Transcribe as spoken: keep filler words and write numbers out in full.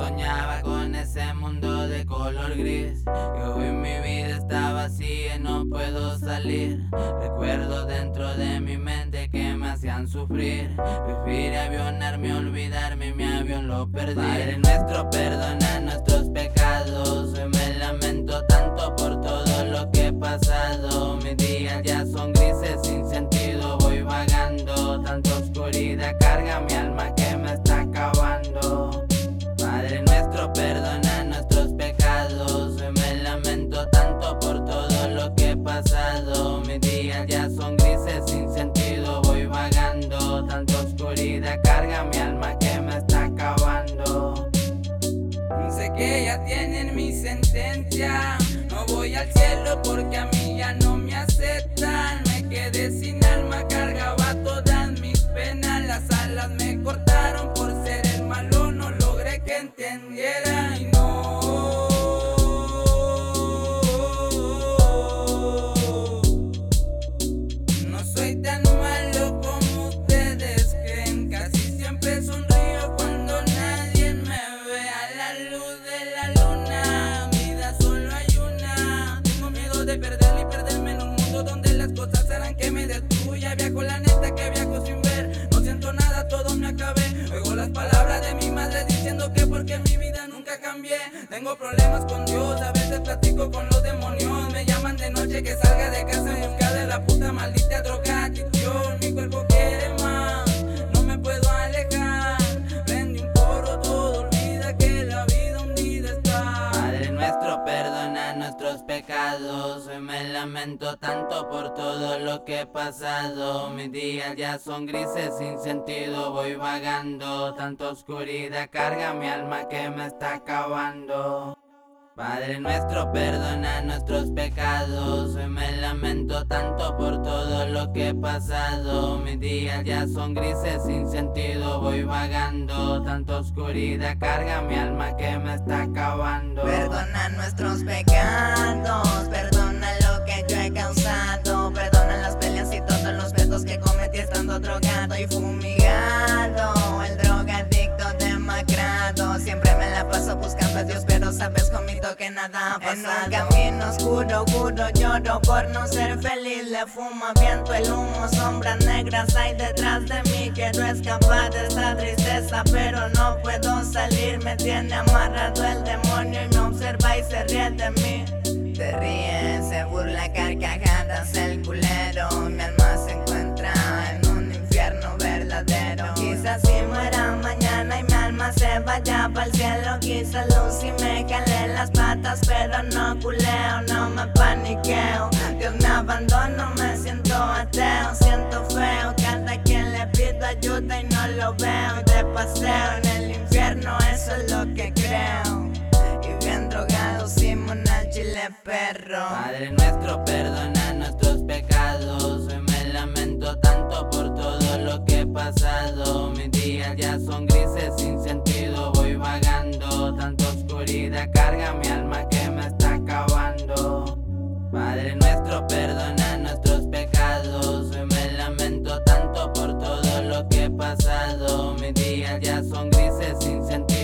Soñaba con ese mundo de color gris, y hoy mi vida está vacía y no puedo salir. Recuerdo dentro de mi mente que me hacían sufrir. Prefiero avionarme, olvidarme, mi avión lo perdí. Padre nuestro, perdona nuestros pecados. Hoy me lamento tanto por todo lo que he pasado. Mis días ya son grises, sin sentido voy vagando. Tanta oscuridad carga mi alma que me está acabando. Padre nuestro, perdona nuestros pecados. Hoy me lamento tanto por todo lo que he pasado. Mis días ya son grises, sin sentido voy vagando. Tanta oscuridad carga mi alma que me está acabando. Sé que ya tienen mi sentencia. No voy al cielo porque a mí ya no me aceptan. Me quedé sin alma, cargaba todas mis penas. Las alas me cortaron por ser el malo. No logré que entendiera y no. No soy tan malo como ustedes creen. Casi siempre sonrío cuando nadie me ve. A la luz de la luna, vida solo hay una. Tengo miedo de perderla y perderme en un mundo donde las cosas harán que me destruya. Viajo la neta que viajo sin ver. No siento nada, todo me acabé. Oigo las palabras de mi madre diciendo que porque en mi vida nunca cambié. Tengo problemas con Dios, a veces platico con los demonios. Me llaman de noche que salga de casa en busca de la puta maldita droga, adicción. Mi cuerpo quiere más, no me puedo alejar. Prende un porro, todo olvida que la vida hundida está. Padre nuestro, perdona nuestros pecados. Hoy me lamento tanto por todo lo que he pasado. Mis días ya son grises, sin sentido voy vagando. Tanta oscuridad carga mi alma que me está acabando. Padre nuestro, perdona nuestros pecados. Hoy me lamento tanto por todo lo que he pasado. Mis días ya son grises, sin sentido voy vagando. Tanta oscuridad carga mi alma que me está acabando. Perdona nuestros pecados, perdona lo que yo he causado. Perdona las peleas y todos los pedos que cometí estando drogado y fumigado. El drogadicto demacrado. Siempre me la paso buscando a Dios, pero sabes conmigo que nada ha pasado. En un camino oscuro, juro, lloro por no ser feliz. Le fumo, viento el humo, sombras negras hay detrás de mí. Quiero escapar de esta tristeza, pero no puedo salir. Me tiene amarrado el demonio y me observa y se ríe de mí. Se ríe, se burla, carcajadas el culero. Mi alma se encuentra en un infierno verdadero. Quizás si muera mañana y mi alma se vaya pa'l cielo. Quizás luz y me cale las patas, pero no culeo, no me paniqueo. Dios me abandonó, me siento ateo, siento feo. Cada quien le pido ayuda y no lo veo. De paseo en el infierno, eso es lo que creo. Y bien drogado, Simón al chile perro. Padre nuestro, perdona nuestros pecados. Hoy me lamento tanto por todo lo que he pasado. Mis días ya son grises, sin sentido voy vagando. Tanta oscuridad carga mi alma que me está acabando. Padre nuestro, perdona nuestros pecados. Hoy me lamento tanto por todo lo que he pasado. Mis días ya son grises, sin sentido